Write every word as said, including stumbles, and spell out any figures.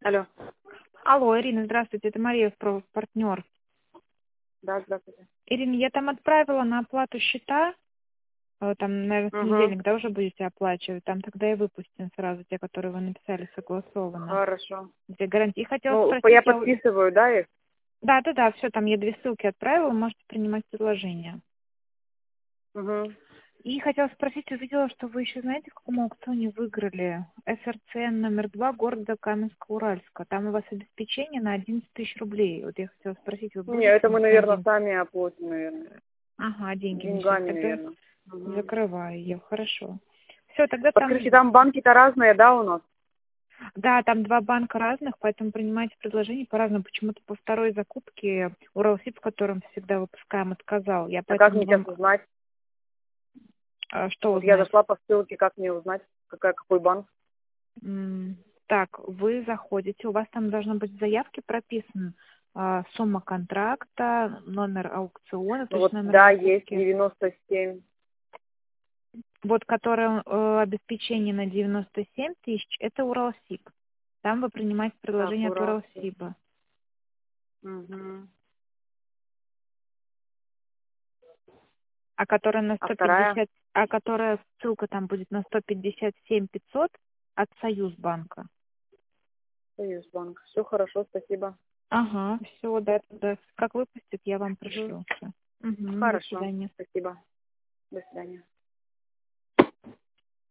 Алло. Алло, Ирина, здравствуйте, это Мария, партнер. Да, здравствуйте. Ирина, я там отправила на оплату счета, э, там, наверное, в Угу. понедельник, да, уже будете оплачивать, там тогда и выпустим сразу те, которые вы написали согласованно. Хорошо. Где гарантии. И хотела Ну, спросить, я я... у- подписываю, да, их? Да, да, да, все, там я две ссылки отправила, можете принимать предложение. Угу. И хотела спросить, увидела, что вы еще знаете, в каком аукционе выиграли? СРЦ номер два города Каменска-Уральска. Там у вас обеспечение на одиннадцать тысяч рублей. Вот я хотела спросить, вы Не, будете это мы, на наверное, деньги? сами оплатим, наверное. Ага, деньги внесете. Деньгами, Тогда наверное. Угу. закрываю ее, хорошо. Все, тогда Подскажите, там, там банки-то разные, да, у нас? да, там два банка разных, поэтому принимайте предложения по-разному. Почему-то по второй закупке Уралсиб, в котором всегда выпускаем, отказал. Я А как поэтому мне сейчас вам узнать? а, что Вот я узнать? зашла по ссылке, как мне узнать, какая, какой банк? М, Так, вы заходите, у вас там должно быть в заявке прописан а, сумма контракта, номер аукциона, то Ну есть вот, номер да, есть закупки. девяносто семь. Вот, которое э, обеспечение на девяносто семь тысяч, это Уралсиб. Там вы принимаете Так, предложение от Уралсиб. Уралсиба. Угу. А которая на А сто вторая? пятьдесят, а которая ссылка там будет на сто пятьдесят семь пятьсот от Союзбанка. Союзбанк. Все хорошо, спасибо. Ага, все, да, да. Как выпустят, я вам Угу. пришлю. Всё. Мгм, до Хорошо, свидания. спасибо. До свидания.